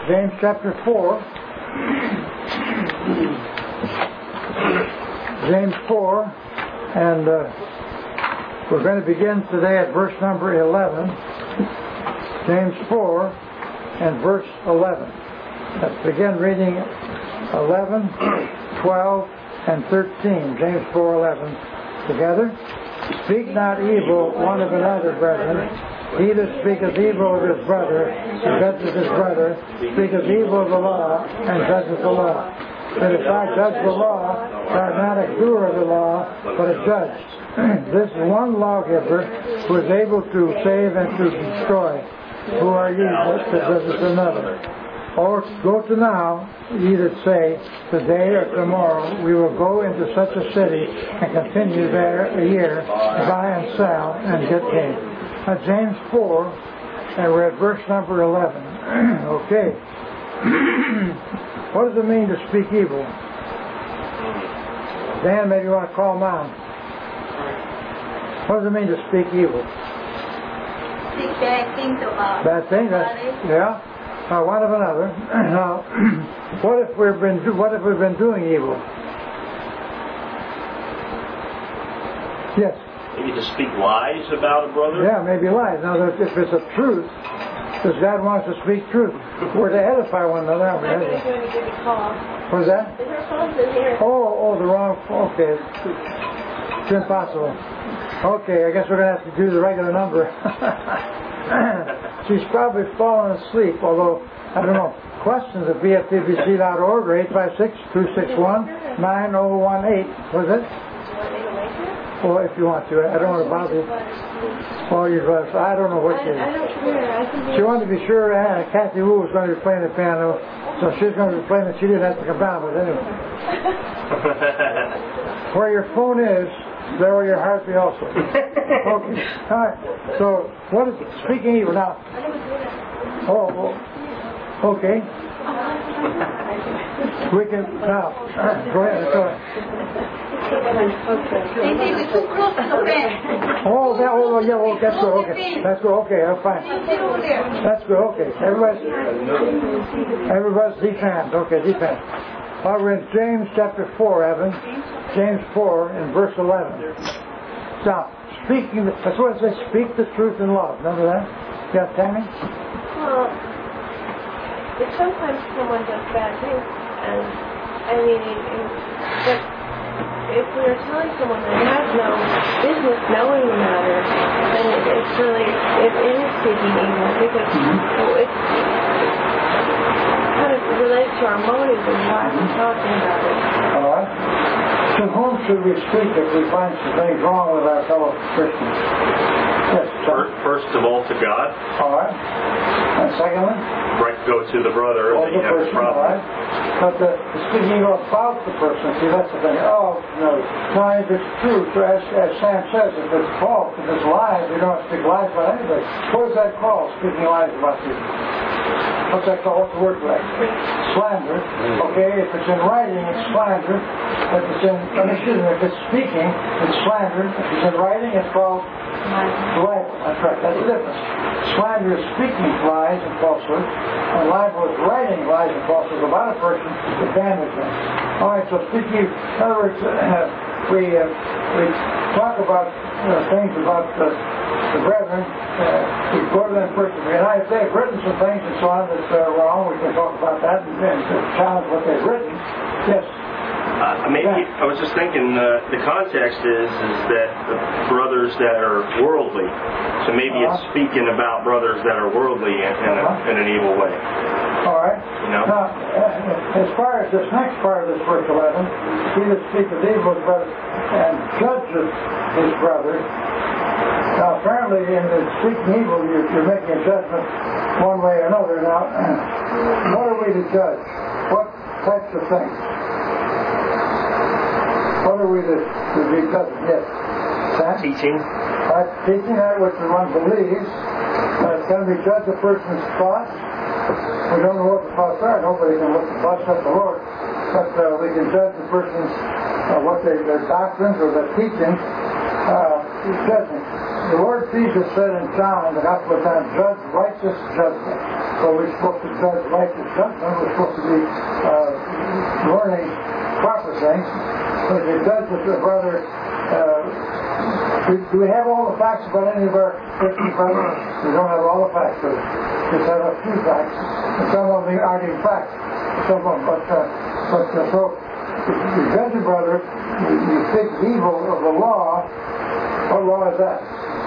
James chapter 4. James 4, and we're going to begin today at verse number 11. James 4 and verse 11. Let's begin reading 11, 12, and 13. James 4:11 together. Speak not evil one of another, brethren. He that speaketh evil of his brother, and judges his brother, speaketh evil of the law, and judges the law. But if I judge the law, thou art not a doer of the law, but a judge. This one lawgiver who is able to save and to destroy. Who are ye that judgeth another? Or go to now, ye that say, today or tomorrow we will go into such a city and continue there a year, buy and sell, and get gain. Now James 4, and we're at verse number 11. Okay. What does it mean to speak evil? Dan, maybe you want to call Mom. What does it mean to speak evil? Speak bad things about bad things? Yeah. One of another. Now, what if we've been doing evil? Yes. Maybe to speak lies about a brother? Yeah, maybe lies. Now, if it's a truth, because God wants to speak truth, we're to edify one another, aren't we? Somebody's going to give you a call. What's that? Is her phone in here? Oh, the wrong. Okay. It's impossible. Okay, I guess we're going to have to do the regular number. She's probably fallen asleep, although, I don't know. Questions at BFTBC.org or 856-261-9018. Was it? Well, if you want to. I don't want to bother you. Oh, you'd rather. I don't know what she is. I don't care. She wanted to be sure Kathy Wu was going to be playing the piano, so she's going to be playing it. She didn't have to come down, but anyway. Where your phone is, there will your heart be also. Okay. All right. So, what is speaking evil now? Oh, okay. We can now. Go ahead. Go ahead. We're too close to the bed. Oh, that. Oh, yeah. Oh, that's good. Okay. That's good. Okay. I'm fine. That's good. Okay. Everybody's deep hands. Okay, deep hands. Well, we're in James chapter 4, Evan. James 4 and verse 11. Now, that's what it says, speak the truth in love. Remember that? Yeah, Tammy? Well, if sometimes someone does bad things, and I mean, but if we are telling someone that has no business knowing the matter, then it's really, it is speaking evil, because it's kind of related to our motives and why we're talking about it. All right. To whom should we speak if we find some things wrong with our fellow Christians? Yes, First of all, to God. All right. And secondly? Right, go to the brother that you have a problem. All right. But speaking about the person, see, that's the thing. Oh, no. Now, if it's true, as Sam says, if it's false, if it's lies, you don't have to speak lies about anybody. What is that called, speaking lies about people? What's that called? What's the word for that? Slander. Okay, if it's in writing, it's slander. If it's speaking, it's slander. If it's in writing, it's called libel. That's right. That's the difference. Slander is speaking lies and falsehood, and libel is writing lies and falsehood about a person to damage them. All right. So speaking, in other words, we talk about things about the brethren. We go to them personally. And if they've written some things and so on that's wrong, we can talk about that and challenge what they've written. Yes. Maybe I was just thinking the context is that the brothers that are worldly. So maybe it's speaking about brothers that are worldly in an evil way. All right. You know? Now, as far as this next part of this verse 11, he that speaketh evil of his brother and judges his brother. Now, apparently, in the speaking evil, you're making a judgment one way or another. Now, what are we to judge? What types of things? What are we to be judging? Yes. Sam? Teaching. Teaching that which one believes. Can we judge a person's thoughts? We don't know what the thoughts are. Nobody can look the thoughts except the Lord. But we can judge the person's their doctrines or their teachings. Judging. The Lord Jesus said in John, in the Gospel of John, judge righteous judgment. So we're supposed to judge righteous judgment. We're supposed to be learning proper things. But if you judge with your brother, do we have all the facts about any of our Christian brothers? We don't have all the facts, but we just have a few facts. And some of them aren't even facts. Some of them, so if you judge your brother, you think evil of the law. What law is that?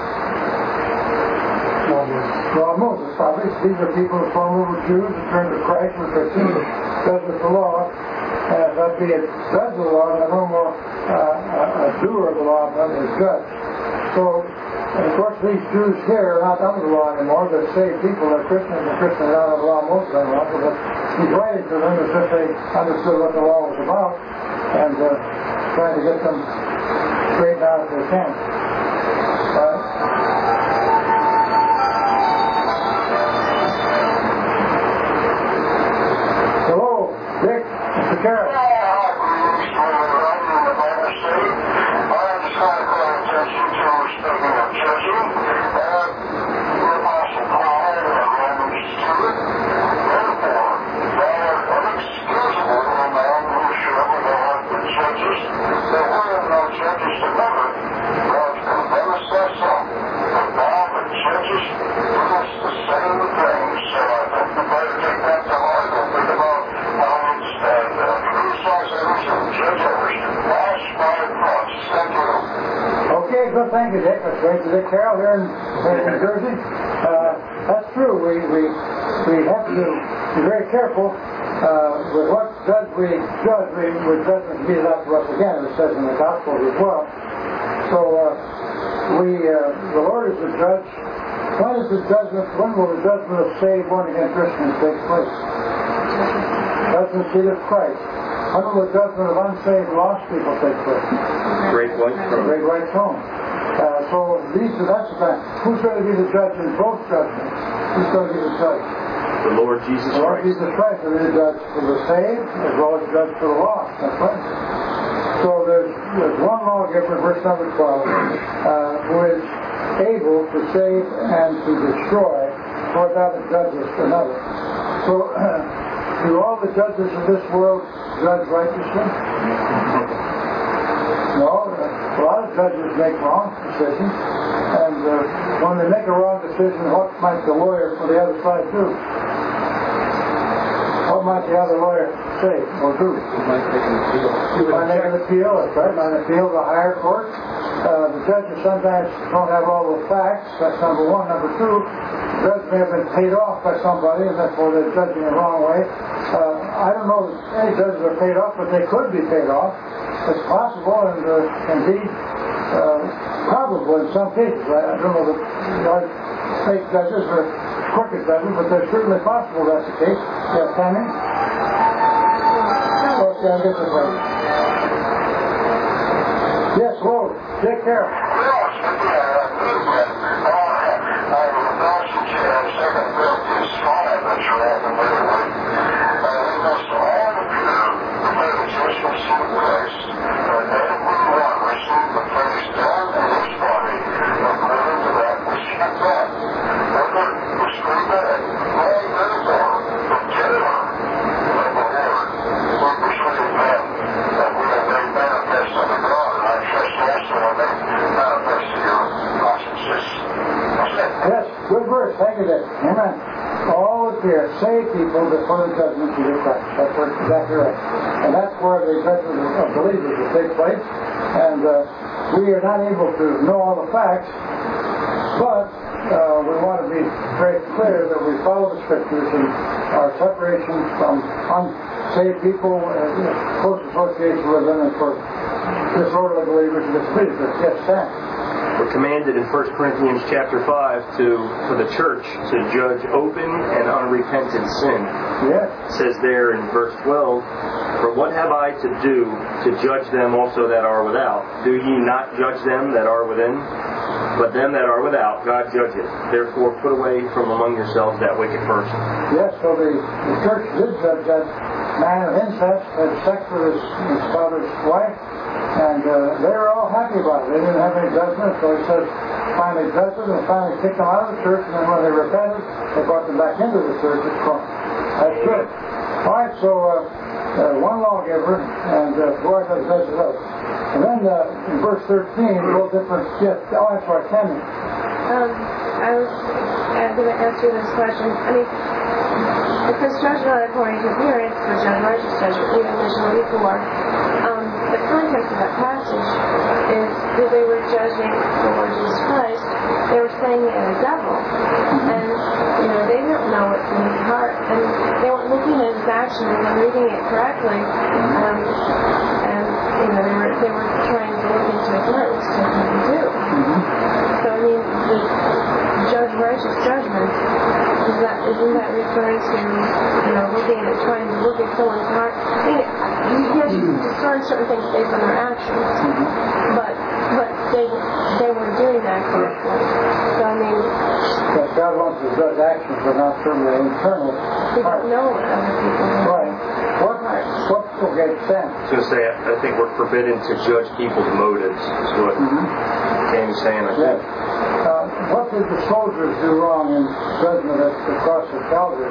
Law of Moses, probably. These are people who formerly were Jews and turned to Christ, which are seen judged with the law. And that be a judge of the law, and no more a doer of the law, but a judge. So, of course, these Jews here are not under the law anymore. They're saved people. They're Christians, and Christians are not under the law of Moses anymore. So that he's writing to them as if they understood what the law was about, and trying to get them straightened out if they can. Hello, Dick, Mr. Carroll. Good, thank you, Dick. That's great to Dick Carroll here in New Jersey. That's true. We have to be very careful with what judge we judge. We judge to be that to us again, it says in the Gospels as well. So the Lord is the judge. When is the judgment? When will the judgment of saved, born-again Christians take place? Judgment seat of Christ. When will the judgment of unsaved, lost people take place? Great white throne. Great white throne. So that's the time. Who's going to be the judge in both judgments? Who's going to be the judge? The Lord Jesus Christ. The Lord Jesus Christ will be the judge for the saved as well as the judge for the lost. That's right. So there's one lawgiver, verse number 12, who is able to save and to destroy, for that it judges another. So do all the judges of this world judge righteously? No, a lot of judges make wrong decisions, and when they make a wrong decision, what might the lawyer for the other side do? What might the other lawyer say or do? He might make an appeal. That's right, might appeal to a higher court. The judges sometimes don't have all the facts. That's number one. Number two, the judge may have been paid off by somebody, and therefore they're judging the wrong way. I don't know that any judges are paid off, but they could be paid off. It's possible, and indeed probable in some cases. I don't know that fake judges or crooked judges, but they're certainly possible that's the case. Yeah, Tammy? Okay, I'll get this right. Yes, hello. Take care. Thank you, Dick. Amen. All appear, save people before the judgment seat of Christ. That's exactly right. And that's where the judgment of believers will take place. And we are not able to know all the facts, but we want to be very clear that we follow the Scriptures and our separation from unsaved people, close association with them, and for disorderly believers and disobedient. Yes, Sam. We're commanded in 1 Corinthians chapter 5 for the church to judge open and unrepentant sin. Yes. It says there in verse 12, "For what have I to do to judge them also that are without? Do ye not judge them that are within? But them that are without, God judgeth. Therefore put away from among yourselves that wicked person." Yes, so the church did judge that man of incest, had sex with his father's wife, and they were all happy about it. They didn't have any judgment, so he says, finally judged them and finally kicked them out of the church, and then when they repented, they brought them back into the church at Corinth. That's good. All right, so one lawgiver, and boy, that does it up. And then in verse 13, a little different. Yes, that's right, Tammy. I was going to answer this question. I mean, it says judge not according to appearance, but judge righteous judgment. We mentioned it before. The context of that passage is that they were judging the Lord Jesus Christ. They were saying he had a devil. And, they didn't know what's in his heart. And they weren't looking at his actions and reading it correctly. They were trying to look into his heart, which they couldn't do. So, I mean, the judge righteous judgment, isn't that referring to, looking at trying to look at someone's heart? I mean, yes, you can discern certain things based on their actions, but they weren't doing that correctly. So, I mean, yes, God wants to judge actions, but not from the internal we heart. don't know what other people do. Right. Okay, Sam. I was going to say, I think we're forbidden to judge people's motives, is what Tammy's saying, I think. What did the soldiers do wrong in judgment at the cross of Calvary?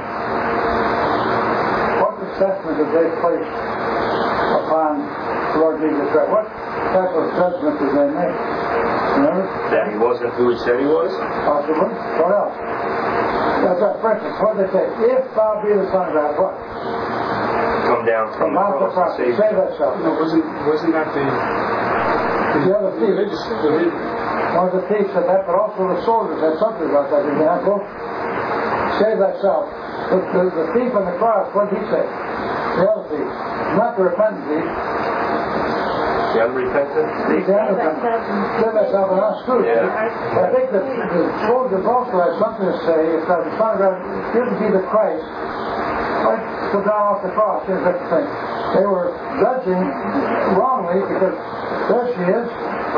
What assessment did they place upon the Lord Jesus Christ? What type of judgment did they make? Remember? That he wasn't who he said he was? Possibly. What else? That's right. For instance, what did they say? If thou be the Son of God, what? Come down from the cross and save Say that stuff. No, wasn't that The other thief. One of the thieves said that, but also the soldiers had something about that example. Save thyself. The thief on the cross, what did he say? The other thief. Not the repentant thief. The unrepentant thief? The unrepentant. Save thyself and not screw. Yeah. I think that the soldiers also had something to say. If the Son of God didn't be the Christ, like go down off the cross, here's that thing. They were judging wrongly because there she is.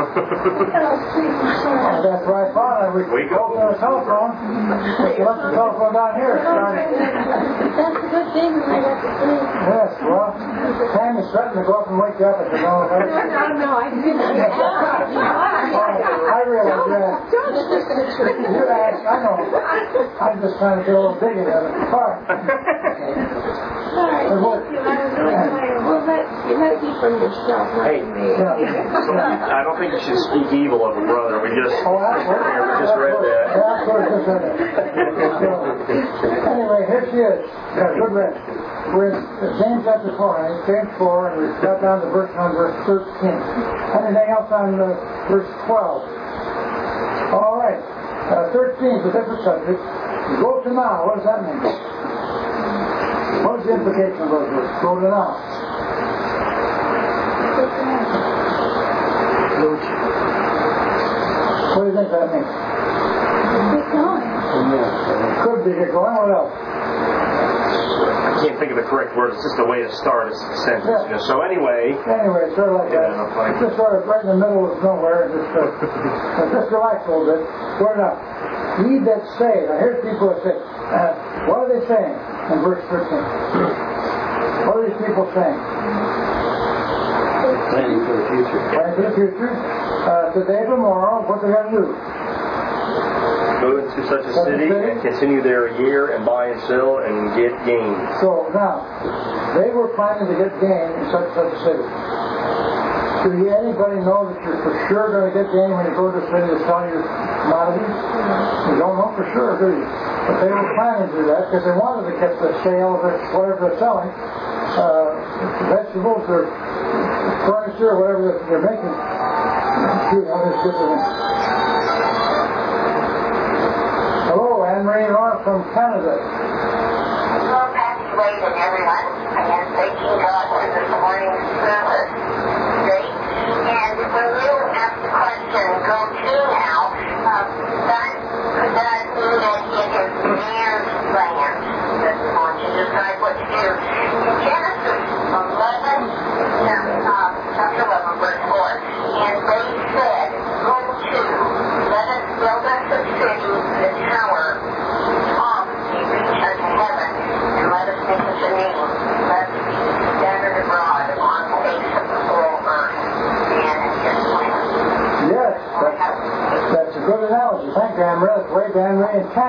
That's right, Father. We go to the telephone. We left the telephone down here. That's a good thing I got to see. Yes, well, Tammy's threatened to go up and wake you up if you know what No, I didn't. I realize that. You asked, I know. I'm just trying to get a little digging at it. All right. Sorry, thank you. I was really tired. Well, you might be from yourself, not Hey, from me. I don't think you should speak evil of a brother. We just read that. Yeah, of course, just read that. Anyway, here she is. Yeah, good read. We're in James chapter 4, James 4, and we've got down to verse 13. Anything else on verse 12? All right. 13 is a different subject. Go to now. What does that mean? What is the implication of those words? Go to now. What do you think that means? Keep going. Could be get going. What else? I can't think of the correct word. It's just a way to start a sentence. So anyway, it's sort of like that. It's just sort of right in the middle of nowhere. Just relax a little bit. Word up. Ye that say. Now here's people that say, what are they saying in verse 13? What are these people saying? planning for the future? Planning for the future. Today, tomorrow, what they're going to do? Go into such a city and continue there a year and buy and sell and get gain. So now, they were planning to get gain in such a city. Do anybody know that you're for sure going to get gain when you go to a city to sell your commodities? You don't know for sure, do you? But they were planning to do that because they wanted to get the sale of whatever they're selling, vegetables or furniture or whatever they're making. Hello, Anne-Marie Laura from Canada. Hello, Pastor Wade and everyone. I am thanking God for this morning's service. Great. And when you ask the question, go to now, that mean that it is man's land that wants to decide what to do. In Genesis 11, chapter 11, verse 4, and they said, go to, let us build us a city, the tower, of the reach unto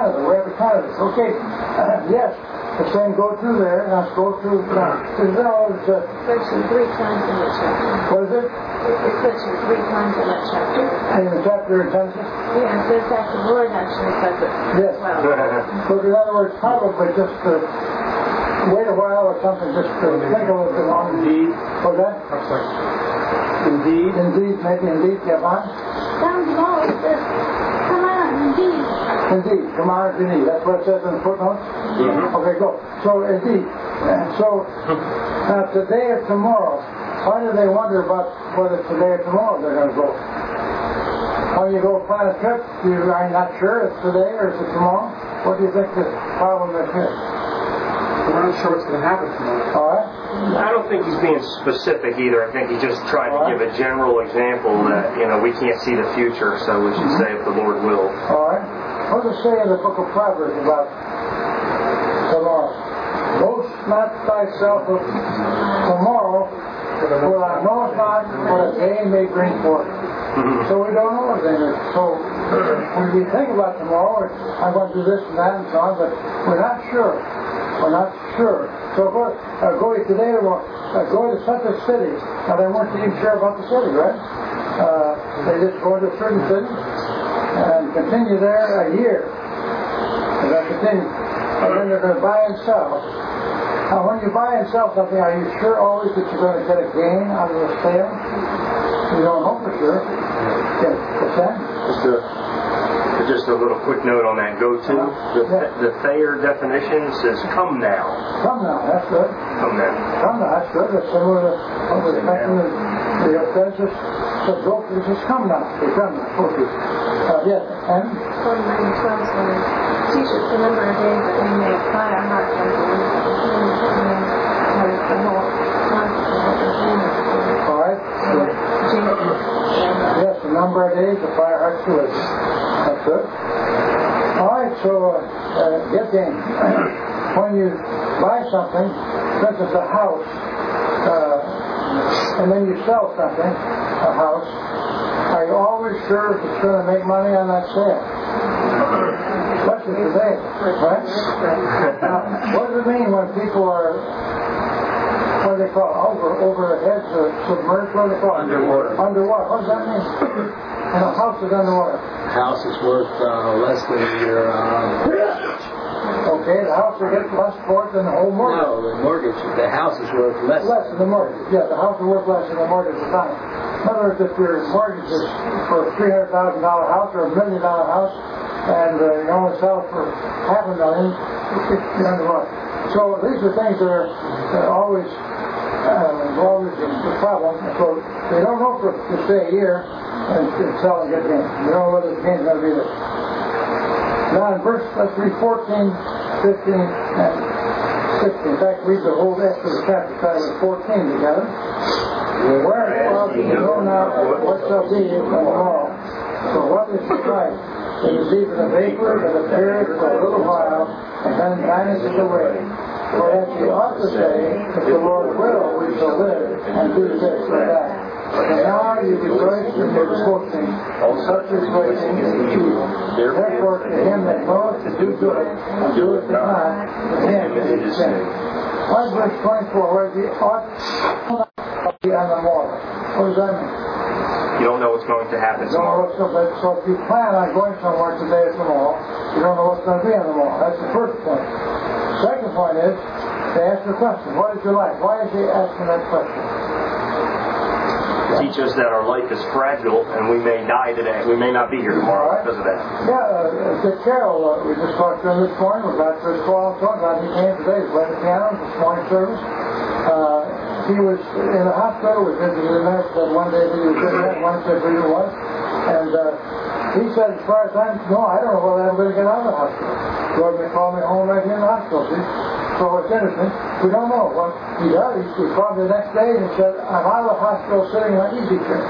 Canada. We have a Canada. Okay. Yes. The same go through there. Let's go through. Mentioned 3 times in the chapter. What is it? It's mentioned 3 times in that chapter. In the chapter in Genesis? Yeah, so in fact the Lord actually says it Yes. as well. So in other words, probably just wait a while or something, just think a little bit longer. Indeed. What's that? Indeed. Indeed, maybe indeed, yeah, fine. Down below it says, come on, indeed. Indeed, come on, indeed. That's what it says in the footnote? Mm-hmm. Okay, go. So, indeed. And so, today or tomorrow, why do they wonder about whether today or tomorrow they're going to go? When you go plan a trip, you are not sure it's today or is it tomorrow? What do you think the problem is here? We're not sure what's going to happen tomorrow. All right? I don't think he's being specific either. I think he just tried to give a general example that, we can't see the future, so we should say if the Lord will. All right. What does it say in the book of Proverbs about tomorrow? Boast not thyself of tomorrow, for thou knowest not what a day may bring forth. So we don't know anything. So when we think about tomorrow, I'm going to do this and that and so on, but we're not sure. We're not sure. So going today, going to such a city, now they weren't even sure about the city, right? They just go to a certain city and continue there a year. And they continue. And then they're going to buy and sell. Now when you buy and sell something, are you sure always that you're going to get a gain out of the sale? You don't know for sure. Yes, what's that? Just a little quick note on that. Go to the Thayer definition says "come now." Come now, that's good. Come now. Come now, that's good. That's similar to what was mentioned in the Genesis. So go. It says come now. They come now. Okay. Yes, and 29:12 says, teach us the number of days that we may apply our hearts unto wisdom. The whole concept of what we're doing. all right. Yes, the number of days, the fire hearts to it. That's good. All right, so get game. When you buy something, for instance, a house, and then you sell something, a house, are you always sure if it's going to make money on that sale? Especially today, right? Now, what does it mean when people are, what do they call it, over their heads, submerged, what do they call it? Underwater. Underwater, what does that mean? And a house is underwater. House is worth less than your... Okay, the house will get less for it than the whole mortgage. No, the mortgage. The house is worth less. Less than the mortgage. Yeah, the house is worth less than the mortgage at the time. In other words, if your mortgage is for a $300,000 house or $1 million house, and you only sell it for $500,000, you're underwater. So these are things that are always the problem. So they don't know for to stay a year and sell and get gain. They don't know whether the gain's going to be there. Now in let's read 14, 15, and 16. In fact, read the whole rest of the chapter, starting with 14 together. Wherefore you know not what shall be tomorrow. So what is the life? It is even a vapor that appeareth for a little while, and then vanisheth away. For as you ought to say, if the Lord will, we shall live, and do this or that. And now you rejoice in your boasting, and such rejoicing is evil. Therefore to him that knoweth to do good, and doeth it not, to him it is sin. Why is verse 24, where the ought to be on the moral? What does that mean? You don't know what's going to happen tomorrow. So if you plan on going somewhere today or tomorrow, you don't know what's going to be on tomorrow. That's the first point. Second point is, they ask the question, what is your life? Why is he asking that question? Teach us that our life is fragile and we may die today. We may not be here tomorrow because of that. Yeah, Dick Carroll, we just talked to him this morning. We're back to his call. He came today. He played the piano this morning service. He was in the hospital. We visited him there. Said one day he was in there, one said who he was. And he said, as far as I know, I don't know whether I'm going to get out of the hospital. Lord may call me home right here in the hospital, see? So it's interesting. We don't know what he does. He called me the next day and he said, I'm out of the hospital sitting in my easy chair.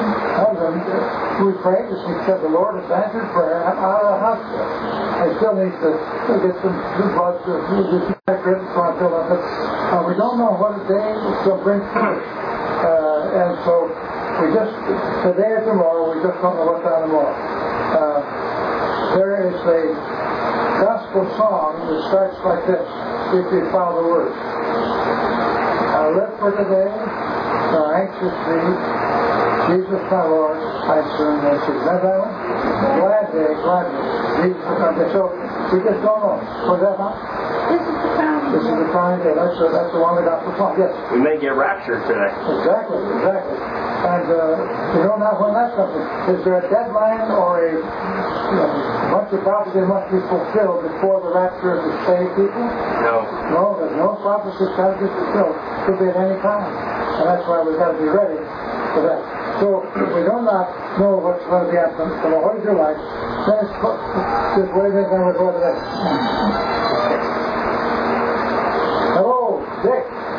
We prayed. He said, the Lord has answered prayer. I'm out of the hospital. He still needs to get some new blood to do this credit so I fill up. But we don't know what a day will bring forth. And so we just, today or tomorrow, we just don't know what's on tomorrow. There is a gospel song that starts like this, if you follow the words. I live for today, so anxious be. Jesus my Lord, I surrender to you. Remember that one? Glad day, glad day. Jesus will come. So we just don't know. Was that not? This is the crowning day. That's the one we got for fun. Yes. We may get raptured today. Exactly. And we don't know when that's something. Is there a deadline or a bunch of prophecy must be fulfilled before the rapture of the saved people? No. No, there's no prophecy that's got to be fulfilled. It could be at any time. And that's why we've got to be ready for that. So we do not know what's going to be happening. So what is your life? Then it's just waiting and we're going to that. Hello, Dick.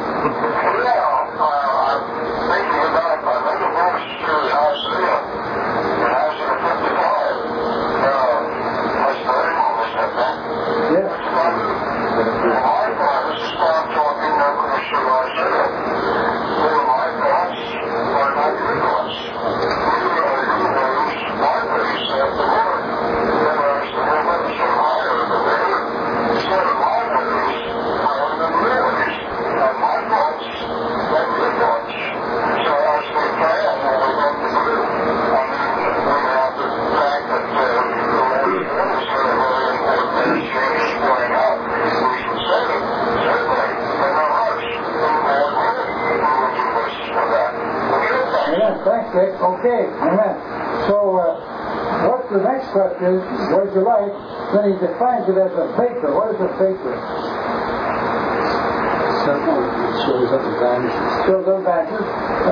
Okay, amen. So, what's the next question is, what is your life? Then he defines it as a vapor. What is a vapor? Something that shows up and vanishes. Shows up and vanishes.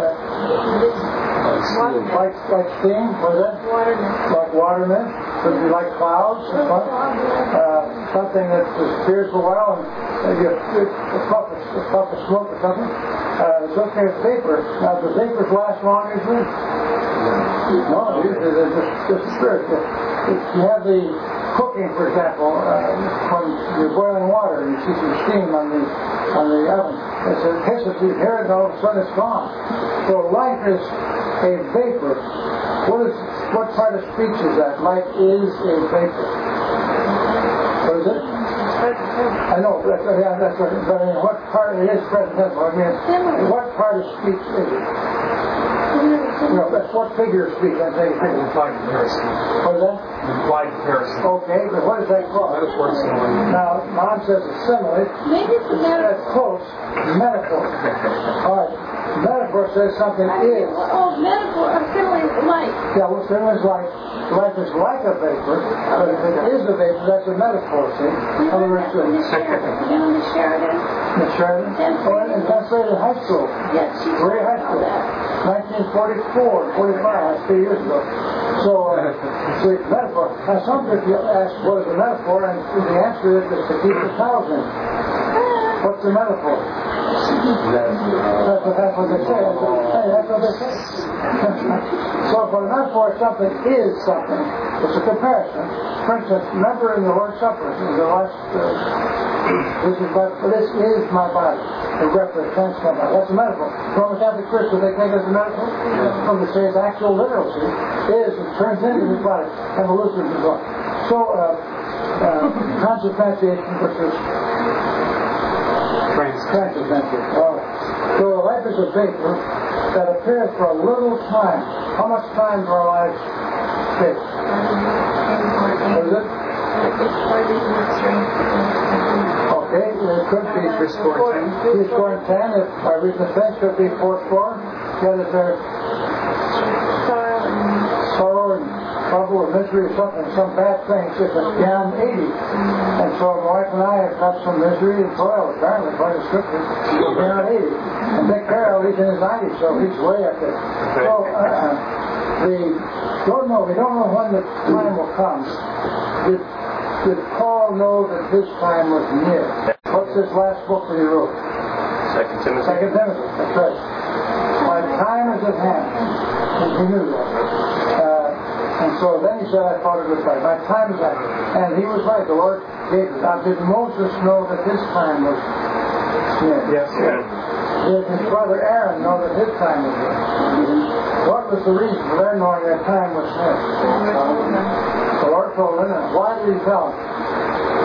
Like steam, what is that? Water mist. Like water mist. Could be like clouds. Something that disappears for a while and maybe a puff of smoke or something. It's okay as vapor. Now, do vapors last long usually? No, usually they're just spirit. If you have the cooking, for example, when you're boiling water and you see some steam on the oven, it hisses, you hear it, and all of a sudden it's gone. So life is a vapor. What part of speech is that? Life is a vapor. What is it? I know, that's right. But I mean, what part it is present tense? I mean, what part of speech is it? No, that's what figure of speech I'm saying. Implied comparison. What is that? Implied comparison. Okay, but what is that called? Metaphor simile. Now, Mom says a simile. Maybe it's a metaphor. That's close. Metaphor. All right. Metaphor says something is. Oh, metaphor. A simile is like. Yeah, well, simile is like. Life is like a vapor, but if it is a vapor, that's a metaphor, see? In other words, Miss Sheridan. Miss Sheridan? Oh, in Pennsylvania High School. Yes, she's Great high school. 1944, 45, that's 3 years ago. So, see, metaphor. Now, some people ask, what is a metaphor? And the answer is to keep the cows in. What's the metaphor? That's what they say. Hey, that's what they say. So, for a metaphor, something is something. It's a comparison. For instance, remember in the Lord's Supper, in the last, this is my body. It represents my body. That's a metaphor. Roman Catholic Christians, they take it as a metaphor. From the say it's actual literalcy, it turns into his body. And the Lutherans as well. So, transubstantiation versus transubstantiation. All right. So, life is a vapor that appears for a little time. How much time do our lives take? What is it? Okay, it could be 3 score and 10. If by reason of sense, could be 4 score. Yet is there sorrow and trouble or misery or something, some bad things, if it's beyond 80. And so my wife and I have got some misery and toil, apparently, according to Scripture, beyond 80. And Dick Carroll, he's in his 90s, so he's way up there. So, we don't know when the time will come. Did Paul know that his time was near? What's his last book that he wrote? 2 Timothy. 2 Timothy, that's right. My time is at hand. He knew that. And so then he said, I thought it was right. My time is at hand. And he was right. The Lord gave it. Now, did Moses know that his time was near? Yes. Did his brother Aaron know that his time was near? What was the reason for their knowing their time was near? The Lord told them, and why did he tell them?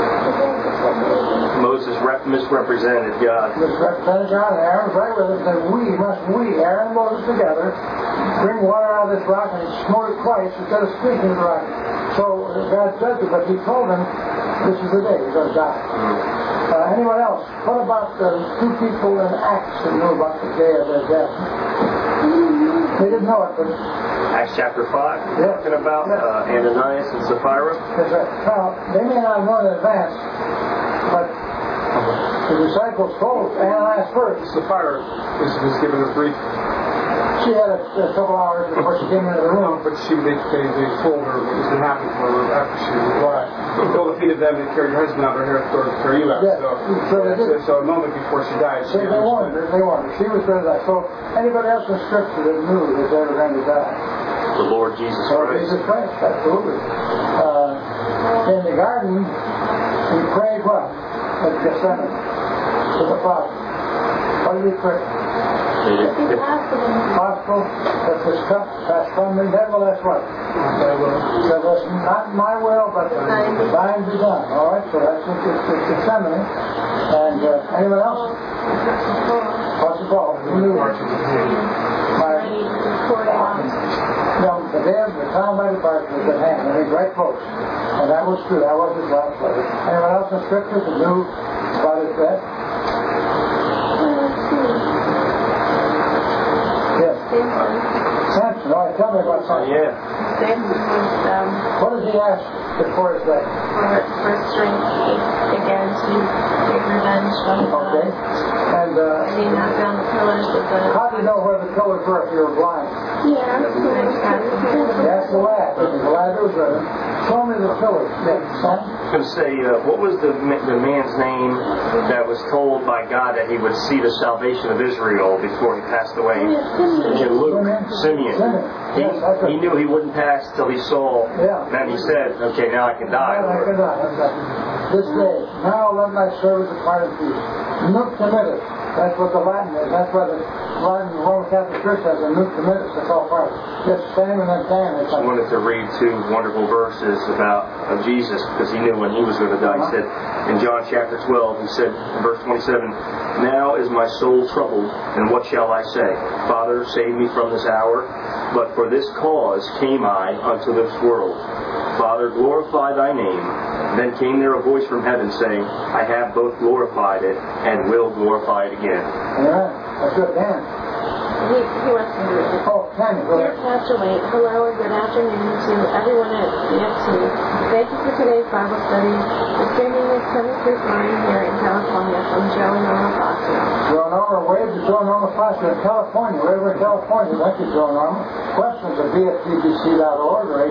Moses misrepresented God. Misrepresented God, and Aaron was right with it. Said, Aaron and Moses together, bring water out of this rock, and he smote it twice instead of speaking to the rock. So God judged it, but he told him, this is the day you're going to die. Anyone else? What about the two people in Acts that knew about the day of their death? They didn't know it, but Acts chapter 5, talking about Ananias and Sapphira. That's right. Now, they may not know in advance, but the disciples told Ananias first. Sapphira was given a brief. She had a couple hours before she came into the room. But they told her what was going to happen to her after she replied. She told the feet of them that carried her husband out of her hair to carry you out. Yes. So a moment before she died. They warned her. She was going to die. So anybody else in Scripture that knew that they were going to die? The Lord Jesus Christ. Lord Jesus Christ, absolutely. In the garden, he prayed what? At Gethsemane to the Father. What did he pray? It's Possible that this cup pass from me, nevertheless what? Nevertheless, not my will, but thine be done. All right, so that's Gethsemane. And anyone else? Apostle Paul. The day of the time by departure was at hand. I mean, right close. And that was true. That was his last letter. Anyone else in Scripture that knew about his death? Yes. Samson. All right, tell me about Samson. Samson was, what did he ask before his death? for strength again to take revenge on his Okay. And he knocked down the pillars of the... how do you know where the pillars were if you were blind? Yeah. You asked the lad. The lad was with him. Show me the pillars. Yes, son? I was going to say, what was the man's name that was told by God that he would see the salvation of Israel before he passed away? In Luke. Simeon. He knew he wouldn't pass till he saw. Yeah. Then he said, okay, now I can die. Now I can die. This day, now let my servant depart in peace. Nunc dimittis. That's what the Latin is. That's what the Latin Roman Catholic Church has, a nunc dimittis. That's all part. Just stand and then stand. I wanted to read two wonderful verses of Jesus, because he knew when he was going to die. He said, in John chapter 12, he said, in verse 27, now is my soul troubled, and what shall I say? Father, save me from this hour. But for this cause came I unto this world. Father, glorify thy name. Then came there a voice from heaven saying, I have both glorified it and will glorify it again. Amen. That's good, Dan. He wants to do it. Oh, Tammy, go Dear ahead. Pastor Wade, hello and good afternoon to everyone at CFC. Thank you for today's Bible study. The streaming is coming through fine here in California from Joe and Norma Foster. Joe Norma, wave to Joe Norma Foster in California. We're in California. Thank you, Joe Norma. Questions at bftbc.org or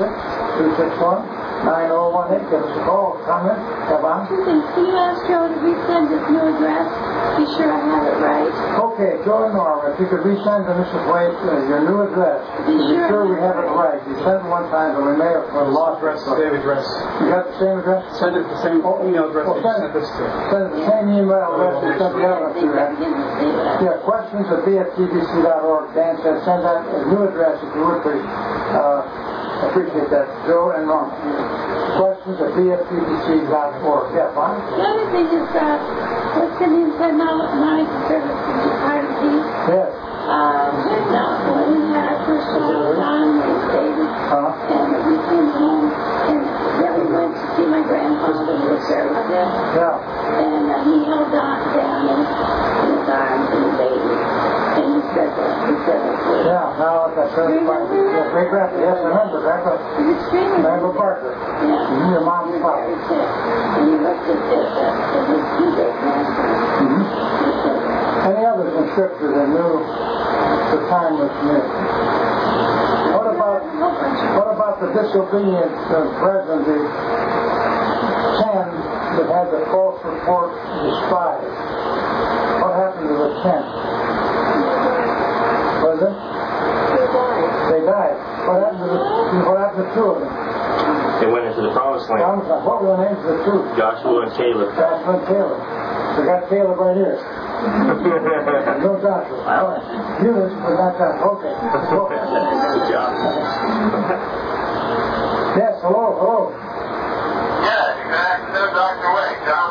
856-261-9018. Give us a call. Comment. Evan. Can you ask Joe to resend his new address? Be sure I have it right. Okay, Joe and Norma, if you could resend to Mrs. Wade your new address. Be sure we have it right. You sent it one time, but we may have lost it. Same address. You got the same address? Send it to the same email address that you sent this to. Send it the same email address you sent the other one to. Yeah, questions at bftbc.org. Dan said send that new address if you would, please. Appreciate that. Joe and Norma. Questions at bftbc.org. Yeah, fine. The other thing is what's the name said now service to be part of these. Yes. When we had our first child, Don and David, and we came home, and then we went to see my grandfather who was there with us. Yeah. And he held Don down in his arms and the baby. And he said that. Yeah, now that's great grandpa. Yes, I remember grandpa. Grandpa Parker. Yeah. Your mom's father. And he looked at his two great grandsons. Any others in Scripture that knew the time was near? What about the disobedient brethren, the 10 that had the false report despised? What happened to the 10? Was it? They died. What happened to two of them? They went into the promised land. What were the names of the two? Joshua and Caleb. Joshua and Caleb. We got Caleb right here. No Joshua. All right. Eunice, but not Joshua. Okay. Good job. Yes, hello. Yeah, good afternoon, Dr. Wade. John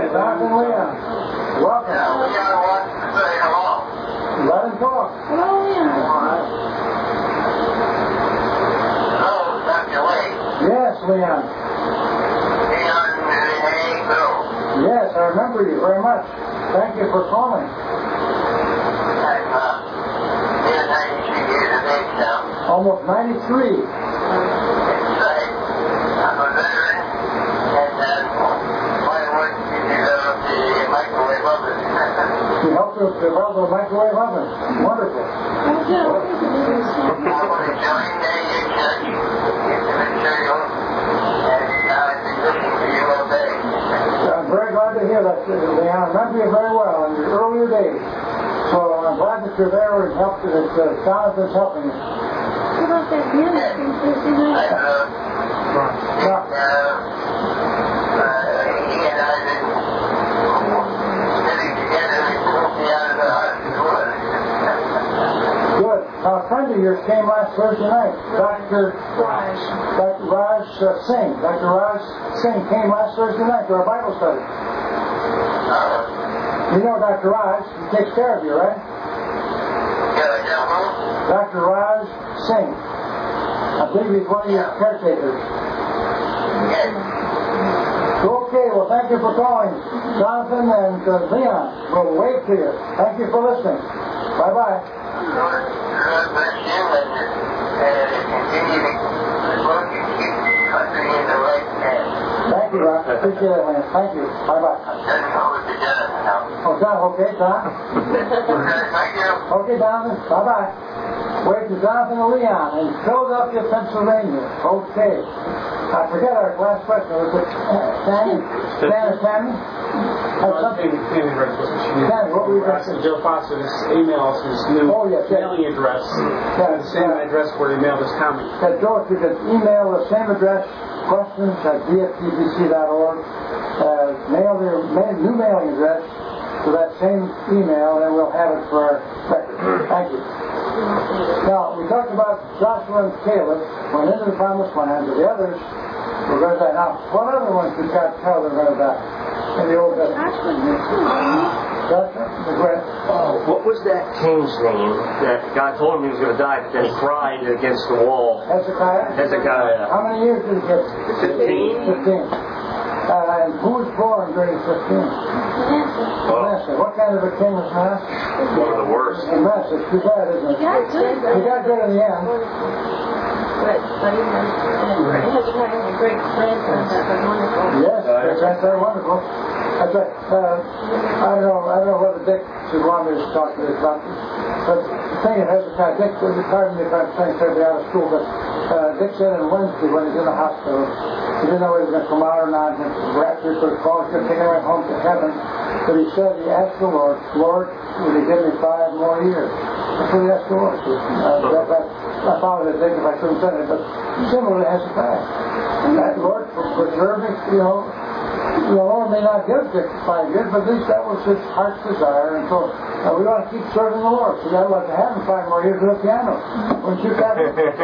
Jonathan Leon. Welcome. Yeah, we got one to say hello. Let him talk. Hello, Leon. Hello, Dr. Wade. Yes, Leon. Leon and Renee Bill. Yes, I remember you very much. Thank you for calling. I'm 93 years of age now. Almost 93. That's right. I'm a veteran, and my work is developed the microwave oven. You helped us develop a microwave oven. Wonderful. I want to join your church, get the material, and I've been listening to you all day. I'm very glad to hear that, Leon. I remember you very well in your earlier days. So I'm glad that you're there and helped that Jonathan's helping you. What about that ministry Thursday night? He and I have been sitting together and pulled me out of the hospital. Good. A friend of yours came last Thursday night. Dr. Raj Singh. Dr. Raj Singh came last Thursday night to our Bible study. You know Dr. Raj. He takes care of you, right? Dr. Raj Singh. I believe he's one of your caretakers. Okay, well, thank you for calling, Jonathan and Leon. We'll wait to you. Thank you for listening. Bye-bye. God bless you and continue to work and keep the country in the right path. Thank you, Rob. Appreciate it, man. Thank you. Bye-bye. I'm turning over to Jonathan now. Oh, John, okay, John? Okay, thank you. Okay, Jonathan. Bye-bye. Wait to Jonathan and Leon in Philadelphia, Pennsylvania. Okay. I forget our last question. Was it Tammy? Tammy? Tammy read what she needed. Tammy, what were you asking Joe Foster to email us his new mailing address. The same address where he mailed his comment. Joe, if you could email the same address, questions at dftbc.org, mail their new mailing address to that same email, and we'll have it for our record. Thank you. Now, we talked about Joshua and Caleb went into the promised land, but the others were going to die. Now, what other ones did God tell they're going to die in the Old Testament? Joshua, the great. What was that king's name that God told him he was going to die, but then he cried against the wall? Hezekiah. How many years did he get? 15. And who was born during 15? Manasseh. What kind of a king was Manasseh? One of the worst. Manasseh. Too bad, isn't it? He got good in the end. But he has a great grandson that was wonderful. Yes, that's very wonderful. That's right. I don't know whether Dick should want me to talk to this about this. But the thing of Hezekiah, Dick, pardon me if I'm saying something out of school, but Dick said on Wednesday when he was in the hospital, he didn't know whether he was going to come out or not, and the rapture was going to take him right home to heaven. But he said, he asked the Lord, will you give me 5 more years? That's what he asked the Lord. I followed it, Dick, if I shouldn't have said it, but similarly Hezekiah. And that Lord preserved me, the Lord may not give Dick 5 years, but at least that was his heart's desire. And so we want to keep serving the Lord. So I'd like to have him 5 more years with a piano. Wouldn't you, Kathy?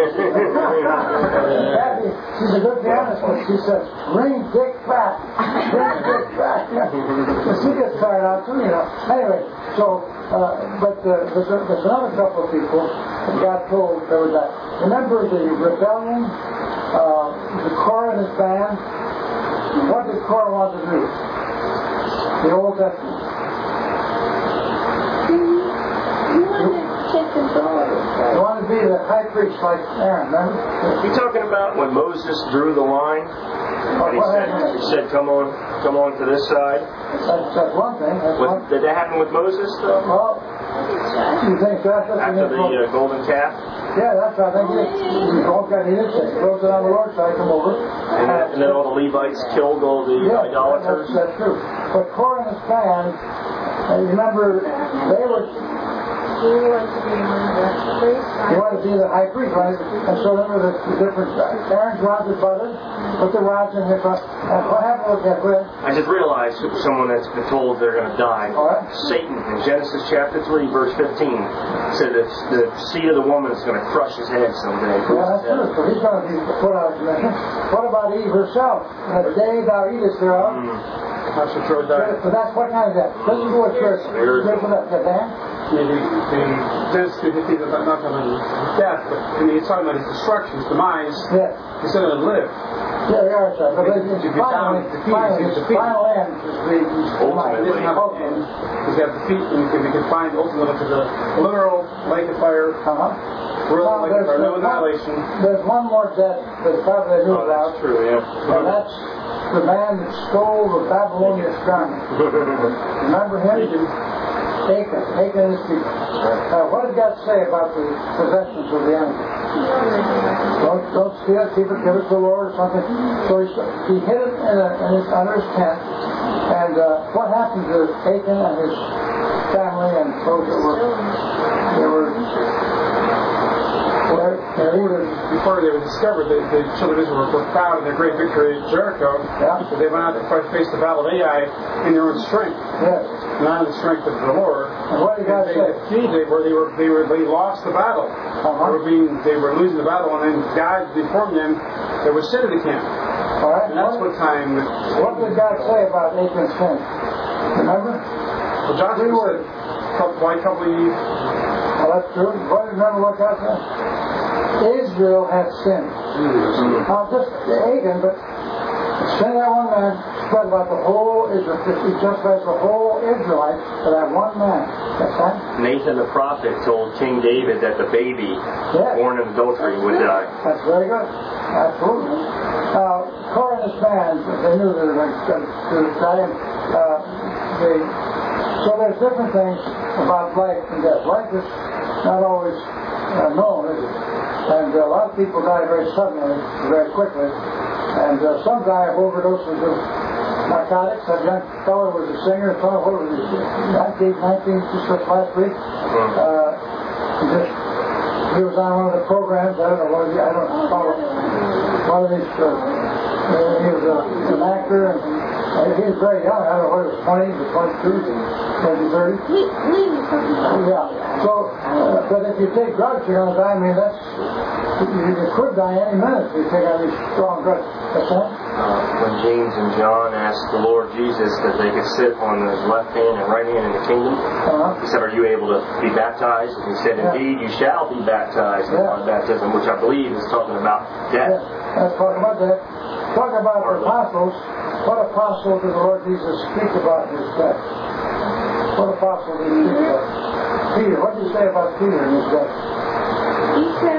Kathy, she's a good pianist, but she says, bring Dick back. Bring Dick back. But she gets tired out too, Anyway, so, but there's another couple of people that God told they would die. Remember the rebellion, the Korah and his band? What did Korah want to do? The Old Testament. He wanted to be the high priest like Aaron, remember? You talking about when Moses drew the line? And he said, come on to this side? That's one thing. Did that happen with Moses, though? Well, you think that's after the golden calf? Yeah, that's what I think he did say. He goes on the Lord's side, come over. And then all the Levites killed all the idolaters? That's true. But Korah and his band, remember, they were... He wanted to be one of the priests. He wanted to be the high priest, right? And so there were the different... Aaron's rods are budded, put the rods in his... what happened with that? I just realized someone that's been told they're going to die. Right. Satan, in Genesis chapter 3, verse 15, said that the seed of the woman is going to crush his head someday. Yeah, that's true. So he's going to be put out of commission. What about Eve herself? The day thou eatest thereof, Pastor Joe died. So that's what kind of death? Physical or spiritual? Spiritual death. Yes, Dan? The sense to defeat not only death, but he's talking about his destruction, his demise. Yes. He said it would live. Yeah, they are, sir. But it's final end is the Ultimately. He's got defeat, and we can find ultimately to the literal lake of fire. Real lake of fire, no annihilation. There's one more death that probably I knew about. That's true, yeah. And that's the man that stole the Babylonian garment. Remember him? Achan is the... what did God say about the possessions of the enemy? Don't steal it, keep it, give it to the Lord or something. So he hid it under his tent. And what happened to Achan and his family and those that were before they were discovered, the children of Israel were proud in their great victory at Jericho. Yeah. So they went out to face the battle of Ai in their own strength. Yes. Not in the strength of the Lord. And what did God say? They lost the battle. They were losing the battle, and then God informed them there was sin in the camp. All right. And that's what time. What did God say about Achan's sin? Remember? Well, Joshua said, why trouble ye? Well, that's true. What did remember what God said? Israel had sinned. Not just Achan, but the sin of that one man spread about the whole Israel. Just as the whole Israelites, but that one man. That's right. Nathan the prophet told King David that the baby born in adultery would die. That's very good. Absolutely. Now, Korah and his band, they knew they were going to die. So there's different things about life and death. Life is not always known, is it? And a lot of people die very suddenly, very quickly. And some die of overdoses of narcotics. That young fellow was a singer, what was he, 19, just last week. He was on one of the programs, I don't know, I don't follow one of these, he was an actor, and he was very young, I don't know, what it was, 20 to 22, maybe 30. Yeah, so, but if you take drugs, you're going to die. I mean, you could die any minute if you take all these strong drugs. That's right. When James and John asked the Lord Jesus that they could sit on his left hand and right hand in the kingdom, he said, are you able to be baptized? And he said, indeed, you shall be baptized in my baptism, which I believe is talking about death. That's talking about death. Talking about the apostles, what apostle did the Lord Jesus speak about his death? What apostle did he speak about? Peter. What did he say about Peter and his death? He said,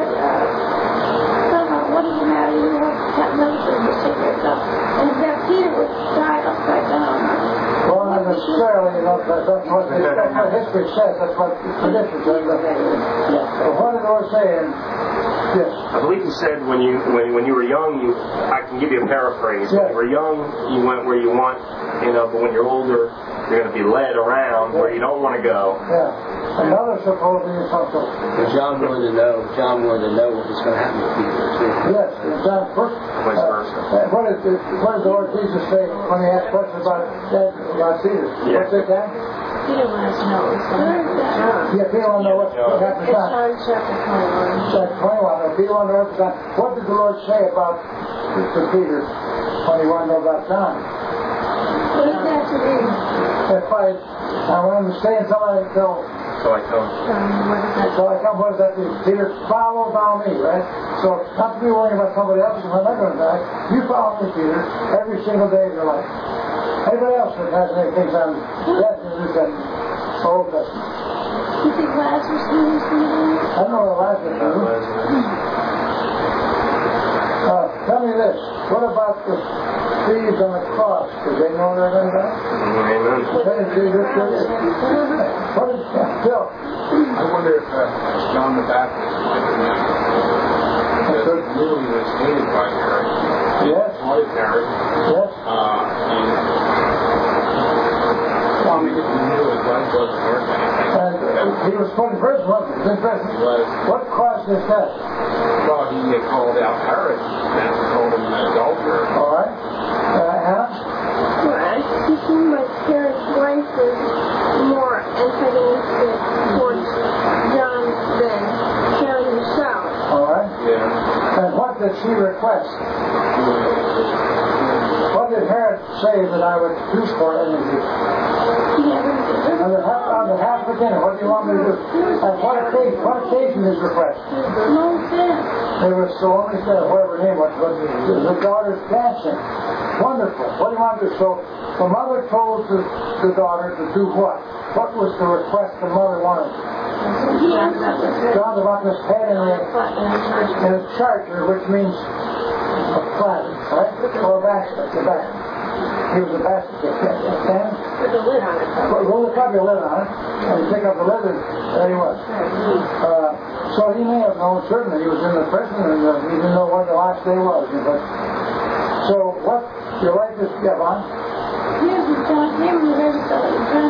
what do you have? You have nothing to take yourself. And that Peter would die upside down. Well, not necessarily, that's what history says. That's what tradition says. But what did the Lord say? Yes. I believe he said when you were young, I can give you a paraphrase. When you were young, you went where you want, but when you're older, you're going to be led around where you don't want to go. Yeah. Another supposing something. John wanted to know what was going to happen to Peter too. Yes, John first. Vice versa. What did the Lord Jesus say when he asked questions about Peter? What's it, Dan? Peter wants to know. Yeah, Peter wants to know what happened to John. John chapter 21. Chapter 21. Peter wanted to know John. What did the Lord say about to Peter when he wanted to know about John? What does that to do? If I want to say somebody tell. So I come. What does that mean? Peter, follow me, right? So not to be worrying about somebody else if I'm not going to die. You follow me, Peter, every single day of your life. Anybody else that has any things on death in the New Testament? Old Testament. You think Lazarus knew his name? I don't know what Lazarus knew. Tell me this. What about the thieves on the cross? Did they know they're going to die? Amen. What is Bill? I wonder if John the Baptist might have known. Because literally was hated by Herod. Yes. Hated Herod. Yes. And he knew his life wasn't worth anything. And he was put in prison, wasn't he? In prison. He was. What caused his death? Well, he had called out Herod and called him an adulterer. All right. Hannah? Well, he seemed like Herod's wife was more antagonistic towards John than Herod himself. All right. Yeah. And what did he request? What did Herod say that I would do for him? On the half of dinner, what do you want me to do? And what occasion his request? It was so only said, whatever name was, but the daughter's dancing. Wonderful. What do you want to do? So the mother told the daughter to do what? What was the request the mother wanted? John the Baptist's head in a charger, which means a platter, right? Or a basket, the basket. He was a basket. With a lid on it. Well, there's probably a lid on it. And you pick up the lid and there he was. So he may have known, certainly, he was in the prison and he didn't know when the last day was. But, so what, your life is, yeah, Vaughn? Yes, it's John Cameron, the register. John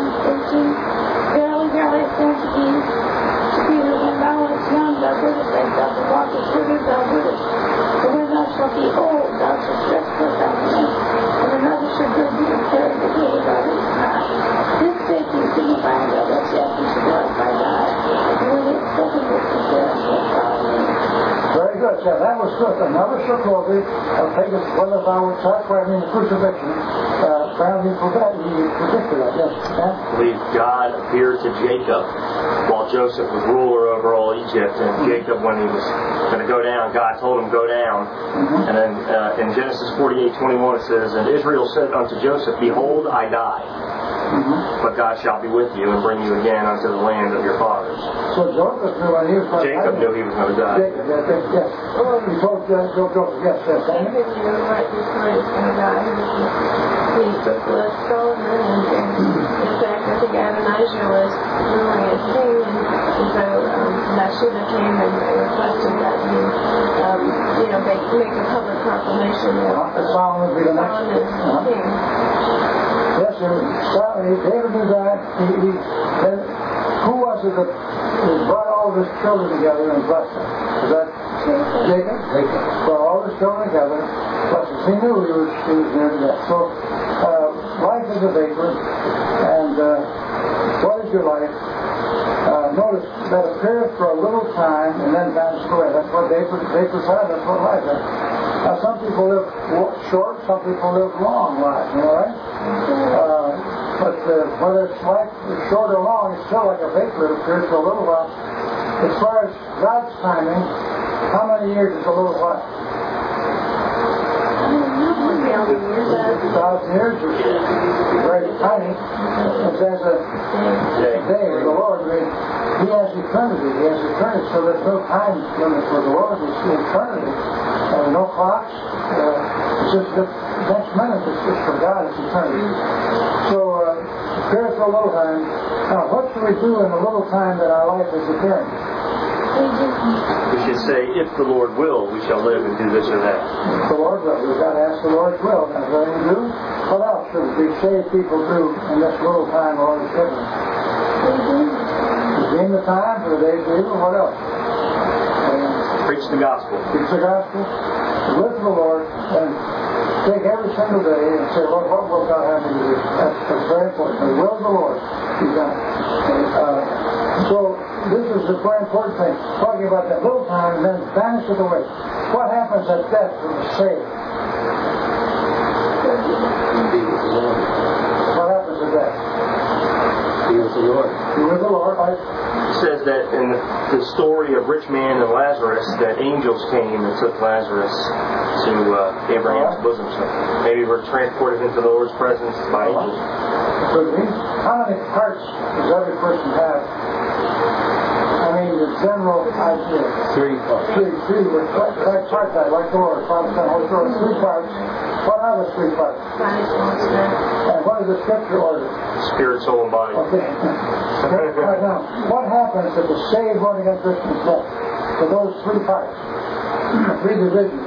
7:13. Verily, I say unto thee, to Peter, when thou art young, thou buildest thyself and walkest whither thou wouldest. But when thou shalt be old, thou shalt stretch forth thy hand, and another shall build thee and carry the day, thou wilt not. This faith is signifying that thou shalt be glorified God. And when he has spoken this, the Sarah shall follow me. Very good, sir. That was good. Another shall clothe thee, and take us whether thou wilt touch, where I mean the crucifixion. He predicted that, yes. I believe God appeared to Jacob while Joseph was ruler over all Egypt, and Jacob, when he was going to go down, God told him, go down. And then in Genesis 48:21 it says, and Israel said unto Joseph, behold, I die. But God shall be with you and bring you again unto the land of your fathers. So Joseph knew when he was going to die. Jacob knew he was going to die. Jacob, yes. He told Joseph, yes. David knew right before he was going to die. He took the stone and in fact I think Adonijah was ruling as king, and so Bathsheba came and requested that he make a public proclamation that Solomon would be the next king. Yes, David knew that. Who was it that brought all of his children together and blessed them? Was that Jacob? Jacob. Brought all his children together, blessed them. He knew he was near to death. So, life is a vapor, and what is your life? Notice that appeareth for a little time and then vanishes away. That's what vapors are. That's what life is. Now, some people live short, some people live long lives, you know, right? But whether it's life is short or long, it's still like a vapor. It appears for a little while. As far as God's timing, how many years is a little while? 1,000 years is very tiny. It says a day with the Lord. He has eternity. So there's no time limit for the Lord. It's eternity. No clocks. It's just the next minute. It's just for God. It's eternity. So here's a little time. Now, what should we do in the little time that our life is appearing? We should say, if the Lord will, we shall live and do this or that. If the Lord will. We've got to ask the Lord's will. That's what we do. What else should we saved people do in this little time the Lord has given us? Redeem the time for the days of evil. What else? Preach the gospel. Preach the gospel. Live for the Lord and take every single day and say, Lord, what will God have me to do? That's very important. The will of the Lord be done. So this is a very important thing. Talking about that little time and then vanishes away. What happens at death for the saved? What happens at death? Be with the Lord. Be with the Lord. Right? It says that in the story of rich man and Lazarus, that angels came and took Lazarus to Abraham's bosom. So maybe we're transported into the Lord's presence by angels. How many parts does every person have? I mean, the general idea. 3 parts. Three tripartite, like the Lord. Father, Son, Holy Spirit. 3 parts. What are the 3 parts? And what is the scripture order? Spirit, soul, and body. Okay. Right now, what happens if the saved born again Christian is dead? To those 3 parts, 3 divisions.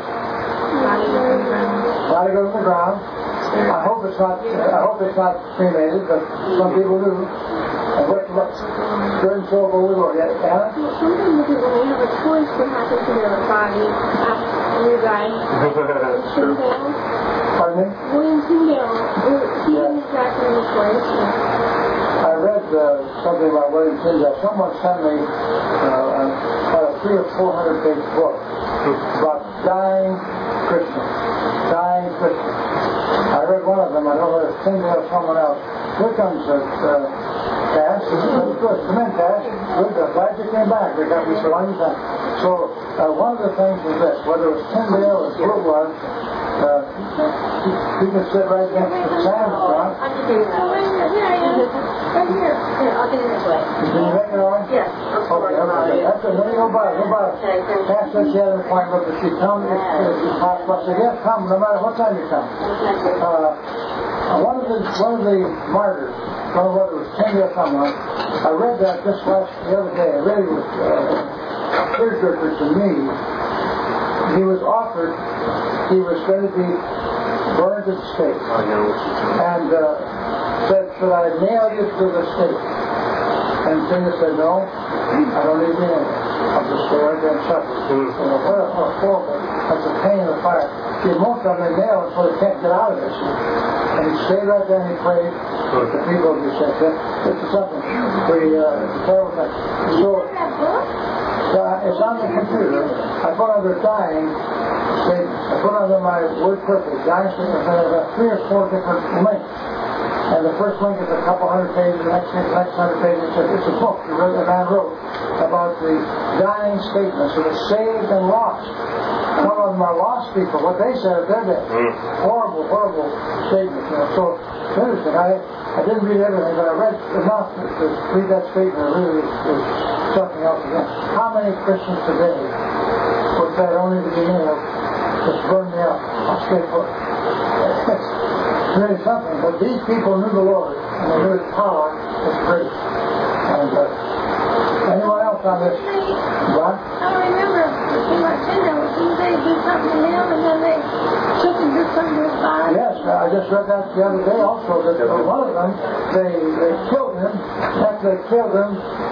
Body goes to the ground. I hope it's not cremated, but some people do. And what spirit and soul go with the Lord? Yeah, Anna? Well, sometimes when they have a choice, what happens to their body after you die? Tyndale. Pardon me? William Tyndale. He didn't exactly have a choice. I read something about William Tyndale. Someone sent me about a 300 or 400 page book about dying Christians. Dying Christians. I read one of them. I don't know if it's Tyndale or someone else. Here comes Cass. That's good. Come in, Cass. Good. I'm glad you came back. We got you for a long time. So one of the things was this. Whether it was Tyndale or who it was, he could sit right against the sand front. Right here. Here, I'll get it this way. Can you make it all right? Yes. Okay. That's it. Let me go by. Cass said she had an appointment, but she come if it's possible. I said, yes, come, no matter what time you come. One of the martyrs, I don't know whether it was Tyndale or someone, I read that just the other day. It really was tearjerker to me. He was offered, he was going to be burned at the stake. And said, should I nail you to the stake? And Tyndale said, no, I don't need to nail you. I'll just go right there and suffer. What a horrible. That's a pain in the fire. See, most of them they nail it so they can't get out of this. And he stayed right there and he prayed. The people of the said, this is something pretty terrible thing. So, it's on the computer. I put under dying statements. I put under my word perfect, dying statements, and I've got 3 or 4 different links. And the first link is a couple hundred pages, the next 100 pages. It's a book a man wrote about the dying statements of the saved and lost. Some of them are lost people. What they said, they're dead. Horrible, horrible statements. So it's interesting. I didn't read everything, but I read enough to read that statement. It really is something else again. How many Christians today would say only to be nailed, just burn me up, I'll stay put? It's really something. But these people knew the Lord, and they knew His power was great. And anyone else on this? What? I remember in my Tyndale, didn't they do something to him and then they took and did something to his body? Yes, I just read that the other day also, that one of them, they killed him. After they killed him,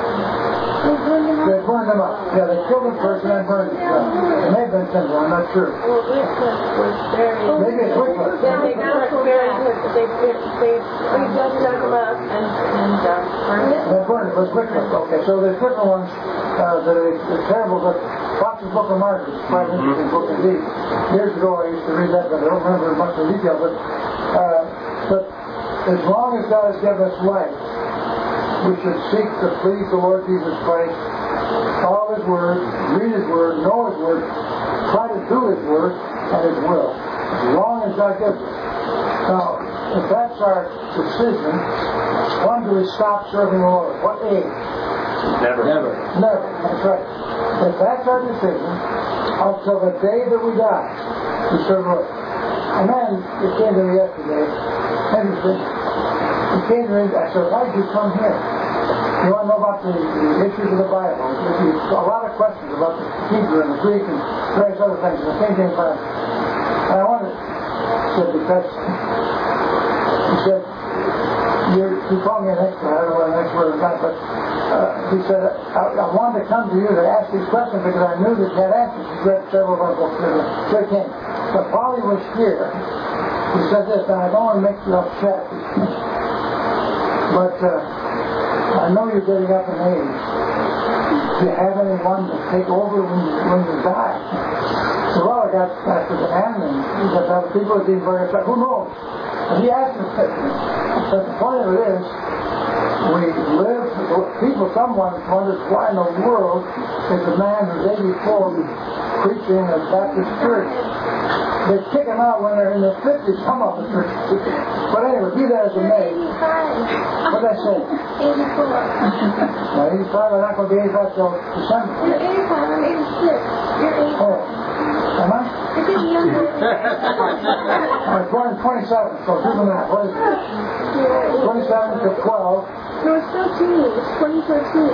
they burned him up. Yeah, they killed him first and then burned him. It may have been Tyndale, I'm not sure. Well, Wycliffe was very... Maybe it's Wycliffe. Yeah, they got very good. They just dug him up and burned him. They burned it. It was Wycliffe. Okay, so there's different ones that are terrible, but Fox's Book of Martyrs is quite an interesting book indeed. Years ago I used to read that, but I don't remember much in detail. But as long as God has given us life, we should seek to please the Lord Jesus Christ, follow His Word, read His Word, know His Word, try to do His Word and His will, as long as God gives us. Now, if that's our decision, when do we stop serving the Lord? What age? Never. That's right. If that's our decision, until the day that we die, we serve the Lord. A man, he came to me yesterday, interesting. He came to me, I said, why did you come here? You want to know about the issues of the Bible? There's a lot of questions about the Hebrew and the Greek and various other things. The same thing for him. And I wanted, he said, because, he said, he called me an expert. I don't know what an expert is not, but he said, I wanted to come to you to ask these questions because I knew that you had answers. He's read several of our books. So he came. But while he was here, he said this, and I don't want to make you upset, but I know you're getting up in age. Do you have anyone to take over when you die? So, well, I got Pastor Dan, and he got other people at Edinburgh. I said, who knows? And he asked me, but the point of it is, we live, someone wonders why in the world is a man who's 84 preaching in a Baptist church. They kick them out when they're in their 50s, some of them. But anyway, be that as it may. What did I say? 84. Now, 85, I'm not going to be 85 till December. You're 85, I'm 86. You're 85. Oh. Am I? You're getting younger. I was born in 27, so do the math. What is it? 27 to 12. No, it's still teen. It's 2013.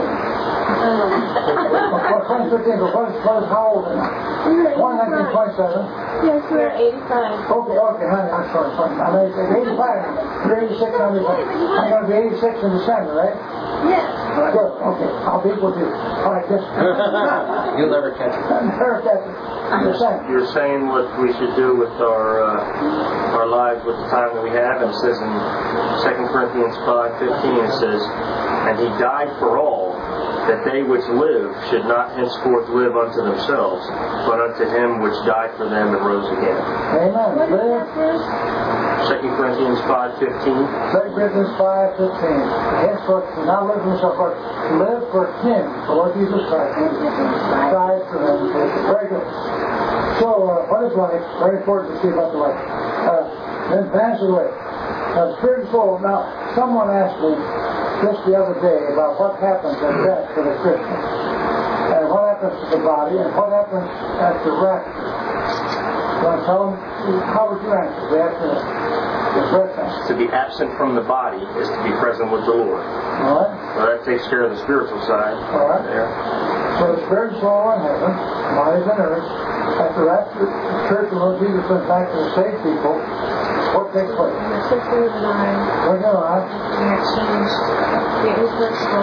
2013, but what is how old am I? Born in 1927. Yes, You're 85. Okay, honey, I'm sorry. I'm 85. You're 86, I'm 85. I'm going to be 86 in December, right? Yes. Good, okay. I'll be with you. All right, this. You'll never catch it. I'll never catch it. You're saying what we should do with our lives with the time that we have. And it says in 2 Corinthians 5:15, it says, and He died for all, that they which live should not henceforth live unto themselves, but unto him which died for them and rose again. Amen. Live. 2 Corinthians 5:15. 2 Corinthians 5:15. Henceforth, not live for himself, but live for him, the Lord Jesus Christ. Died for them. Very good. So, what is life? Very important to see about the life. Then passes away. Now, spirit and soul. Now, someone asked me just the other day about what happens at death for the Christian, and what happens to the body, and what happens at the rapture. You want to tell them? How would you answer? They asked me To be absent from the body is to be present with the Lord. All right. So that takes care of the spiritual side. All right. There. So the spirit and soul in heaven, bodies on earth. At the rapture, the church of Lord Jesus went back to the saved people. What takes place? The sister of the eye. We're going on. Reactions. The incorruptible.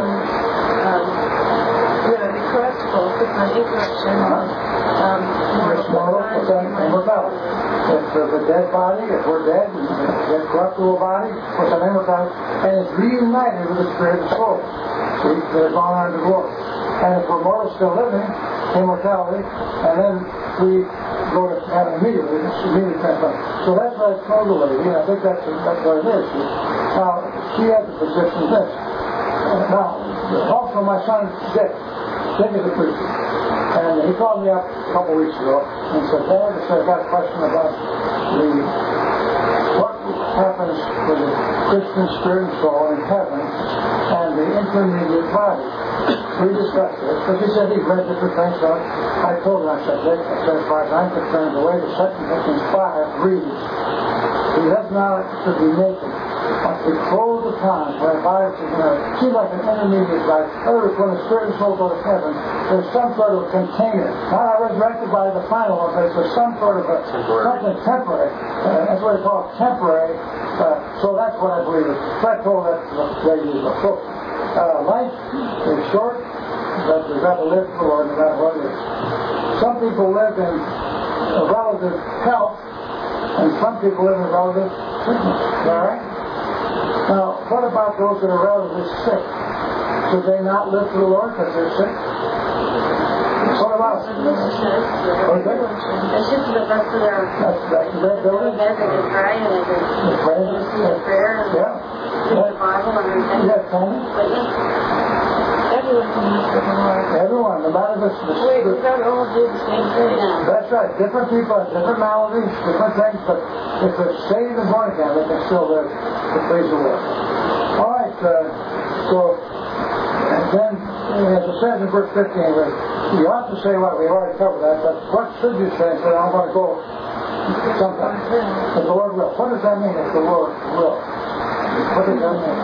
The corruptible. The incorruption. Mortal, immortality. If there's a dead body, if we're dead, a corruptible body, what's an immortality? And it's reunited with the spirit and soul. See, they're gone on to glory. And if we're mortal still living, immortality, and then we go to heaven immediately transplant. So that's what I told the lady, and I think that's what it is. Now, she had the position this. Now, also my son Dick is a preacher. And he called me up a couple weeks ago and said, Dad, I got a question about what happens with the Christian spirit and soul in heaven and the intermediate body. We discussed this, because he said he read different things. So I told him, I said, Dick, as far as I'm concerned, the way the 2 Corinthians 5 reads, he does not to be naked, but to clothe upon, where bodies are going to seem like an intermediate body. In other words, when the spirit and soul go to heaven, there's some sort of container. Not resurrected by the final one, but it's some sort of something temporary. That's what they call temporary. So that's what I believe. So I told that lady. So life is short, but we've got to live for the Lord no matter what it is. Some people live in relative health, and some people live in relative sickness. All right? Now, what about those that are relatively sick? Should they not live for the Lord because they're sick? What about them? It's just the rest of their building. They can pray and they can listen to prayer and read the Bible and everything. Yes, Tony? Everyone can live for the Lord. Everyone, no matter the Wait, we don't all do the same thing. That's right. Different people have different maladies, different things, but if they're saved and born again, they can still live to please the Lord. All right, and then, as it says in verse 15, you ought to say what? We've already covered that, but what should you say? So I'm going to go sometime. If the Lord will. What does that mean, if the Lord will? What does that mean?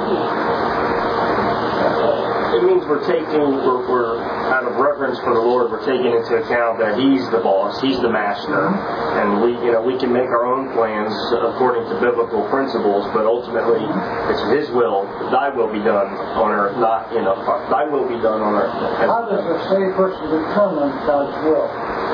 It means we're out of reverence for the Lord, we're taking into account that He's the boss, He's the master, and we can make our own plans according to biblical principles, but ultimately it's His will. Thy will be done on earth, not Thy will be done on earth. How does a saved person determine God's will?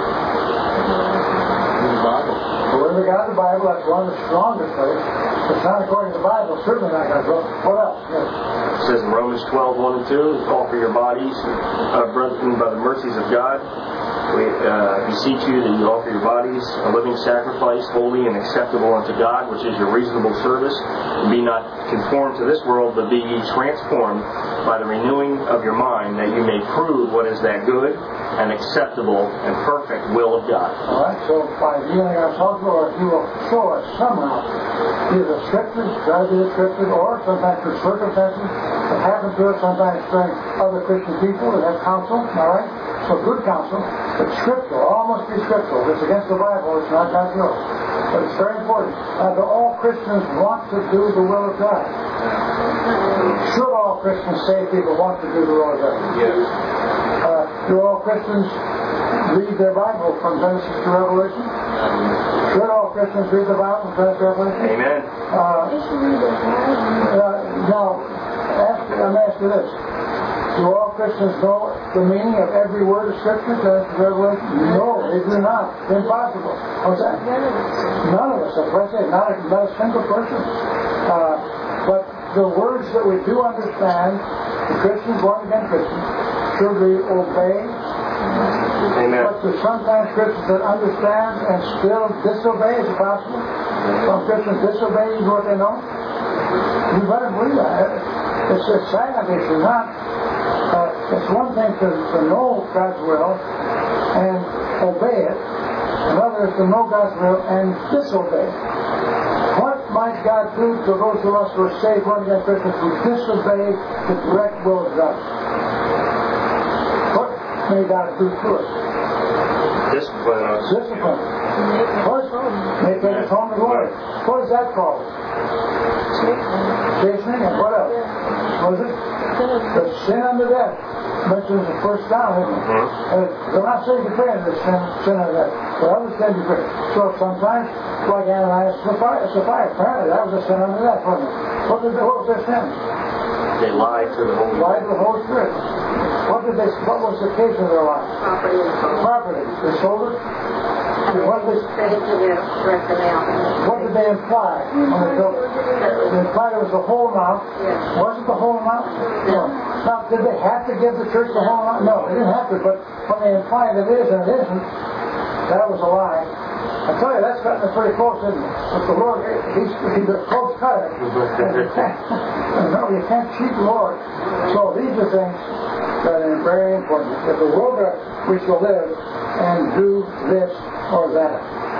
In the Bible. The Word of God, the Bible, that's one of the strongest ways. It's not according to the Bible, certainly not God's will. What else? Yes. It says in Romans 12:1 and 2, offer your bodies, brethren, by the mercies of God. We beseech you that you offer your bodies a living sacrifice, holy and acceptable unto God, which is your reasonable service. And be not conformed to this world, but be ye transformed by the renewing of your mind, that you may prove what is that good and acceptable and perfect will of God. All right, so by healing ourselves, Lord, He will show us somehow, either the Scriptures, God the Scriptures, or sometimes through circumstances that happen to us, sometimes during other Christian people that have counsel, all right? So good counsel, but scriptural, all must be scriptural. If it's against the Bible, it's not God's will. But it's very important. Do all Christians want to do the will of God? Should all Christians, saved people, want to do the will of God? Yes. Do all Christians read their Bible from Genesis to Revelation? Should all Christians read the Bible from Genesis to Revelation? Amen. Now, I'm asking this. Do all Christians know the meaning of every word of Scripture, Genesis to Revelation? No, they do not. Impossible. What's that? None of us. That's what I say. Not a single person. But the words that we do understand The Christians, born-again Christians, should we obey? Amen. But there's sometimes Christians that understand and still disobey. Is it possible? Some Christians disobey even what they know. You better believe that. It's sad. It's not. It's one thing to know God's will and obey it. Another is to know God's will and disobey. What might God do to those of us who are saved, born-again Christians, who disobey the direct will of God? What may God do to us? Discipline us. Discipline. First, make us home to glory. What is that called? Chastening. And what else? What is it? The sin unto death. Mentions the first down, isn't it? They're not saying to pray the sin unto death. But others say to pray. So sometimes, like Ananias and Sapphira, apparently that was a sin unto death, wasn't it? What was their sin? They lied to the Holy Spirit. Lied to the Holy Spirit. What was the case of their life? Property. They sold it. What did they imply when they told it? They implied it was the whole amount. Was it the whole amount? No. Now, did they have to give the church the whole amount? No, they didn't have to, but when they implied it is and it isn't, that was a lie. I tell you, that's cutting it pretty close, isn't it? But the Lord, he's a close cutter. No, you can't cheat the Lord. So these are things that are very important. If the world we shall live and do this or that.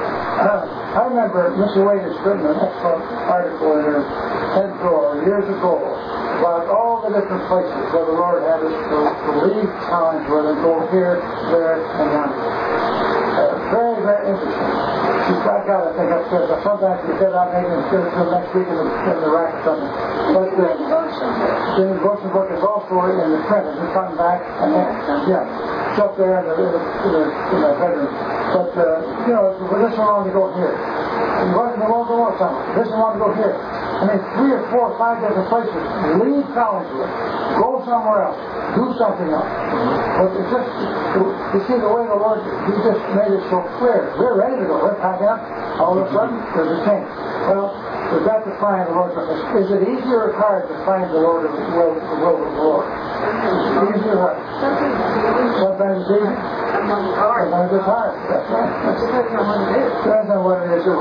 I remember Mr. Wade has written an excellent article in her head drawer years ago about all the different places where the Lord had us to leave towns where they go here, there, and yonder. Very, very interesting. She's got to think upstairs. Sometimes she said I'll make it until next week in the rack or something. But the devotion book is also in the print. It's coming back. It's up there in the bedroom. But, this one wanted to go here. He wasn't alone to go somewhere. This one wanted to go here. I mean, 3 or 4 or 5 different places. Leave Collinswood. Go somewhere else. Do something else. But it's just, you see the way the Lord, He just made it so clear. We're ready to go. We're packing up. All of a sudden, there's a change. Well, we've got to find the Lord. Is it easy or hard to find the Lord of the will of the Lord? Easy or hard? Sometimes it's easy. Sometimes it's hard. That's right. Depends on what it is.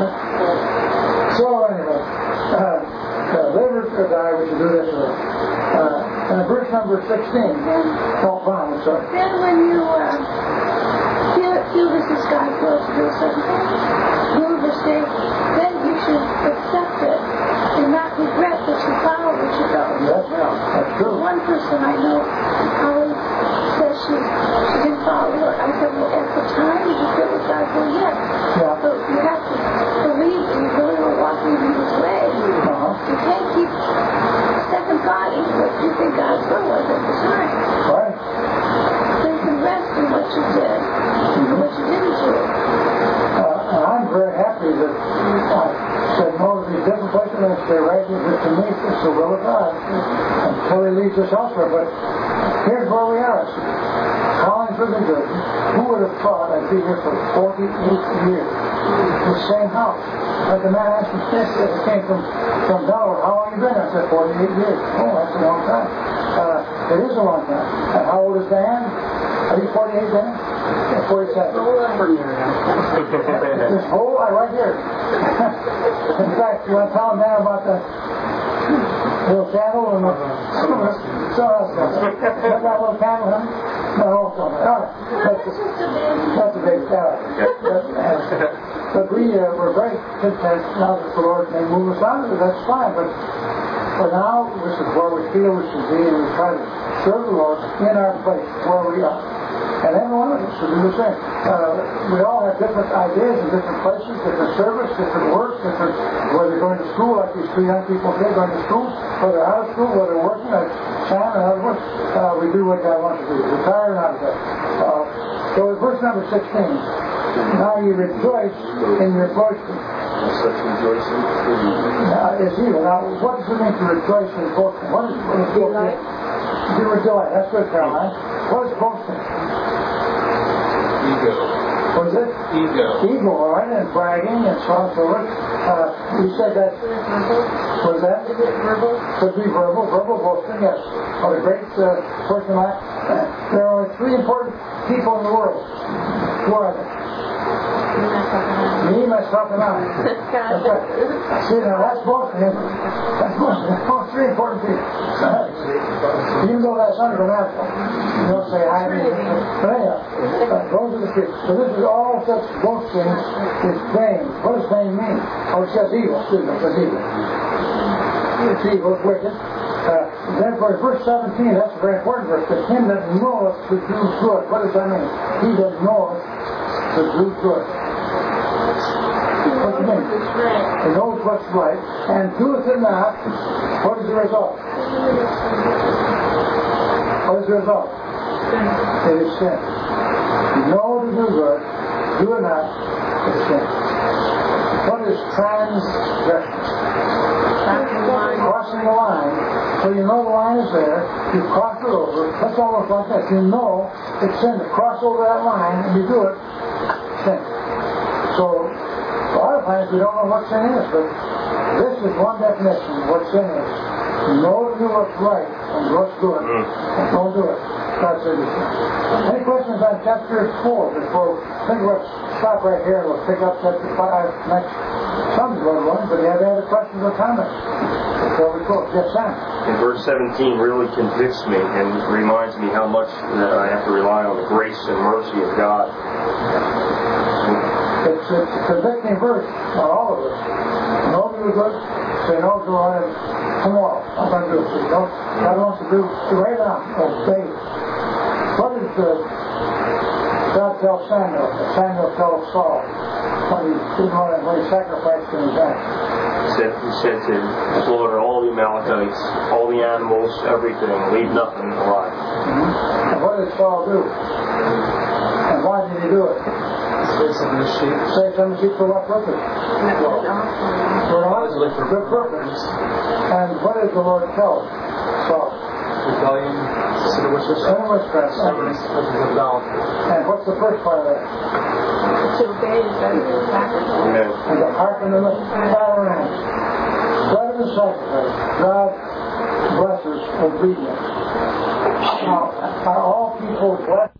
So anyway, later or die, we should do this. Verse number 16. I'm sorry. Then when you feel this is God's will to do a certain thing, move or stay, then you should accept it and not regret that you followed what you felt was His will. That's true. One person I know, Holly, says she didn't follow it. I said, well, at the time, did you feel it was God's will? Yes. Yeah. So you have to believe that you really were walking in His way. You can't keep second thoughting what you think God's will was at the time. Right. So you can rest in what you did and what you didn't do. And I'm very happy that I said no to these different places and stay right here. But to me, it's the will of God until He leads us elsewhere. But here's where we are. Collinswood, New Jersey. Who would have thought I'd be here for 48 years? The same house. Like the man asked me, he came from Delaware. How long have you been here? I said, 48 years. Oh, that's a long time. It is a long time. And how old is Dan? Are you 48, Dan? Yeah, 47. This whole right here. In fact, you want to tell him now about the little candle and the... So that little candle, huh? No, all right. That's a big but we're very content now that the Lord may move us on. That's fine. But for now, this is where we feel we should be, and we try to serve the Lord in our place where we are. And every one of us should do the same. We all have different ideas in different places, different service, different work, different whether they're going to school, like these 2 young people here going to school, whether they're out of school, whether they're working, like Sam and others. We do what God wants us to do. Retire and out of that. So in verse number 16, now you rejoice in your boasting. Such rejoicing. It's evil. Now, what does it mean to rejoice in boasting? What is boasting? You rejoice. That's good, Caroline. What is boasting? Ego. What is it? Ego. Ego, all right, and bragging and so on and so forth. You said that. What is that? Is it verbal? Could be verbal. Verbal boasting, yes. What a great person like. There are 3 important people in the world. Who are they? Me, myself, and I. That's right. See, now that's boasting, isn't it? That's boasting. That's 3 important people. Even though that's ungrammatical. You don't say I mean. But anyhow, those are the 3. So this is all such boasting is vain. What does vain mean? Oh, it says evil. Excuse me, it says evil. It's evil, it's wicked. Therefore, verse 17, that's a very important verse. But him that knoweth to do good. What does that mean? He that knoweth to do good. What does it mean? He knows what's right, and doeth it not. What is the result? What is the result? It is sin. You know to do good, do it not, it is sin. What is transgression? Crossing the line. So you know the line is there, you cross it over. That's almost like that. You know it's sin to cross over that line, and you do it, sin. So a lot of times we don't know what sin is, but this is one definition of what sin is. You know to do what's right and what's good, and don't do it. That's it. Any questions on chapter 4 before? I think we'll stop right here and we'll pick up chapter 5 next Sunday, Lord willing. But do you have any other questions or comments before we close? Yes, Sam. In verse 17 really convicts me and reminds me how much that I have to rely on the grace and mercy of God. It's a convicting verse on all of us. No do good, say no to it tomorrow. I'm going to do it. God wants to do right now. Obey. What did God tell Samuel? Samuel tells Saul when he sacrificed in his act. He said to slaughter all the Amalekites, all the animals, everything, leave nothing alive. Mm-hmm. And what did Saul do? And why did he do it? Save some of the sheep. Save some of the sheep for what purpose? For good purpose. And what did the Lord tell Saul? Rebellion, sin of witchcraft. And what's the first part of that? To obey is better than sacrifice. And to hearken to the Father and better than sacrifice. God blesses obedience. Now, are all people blessed?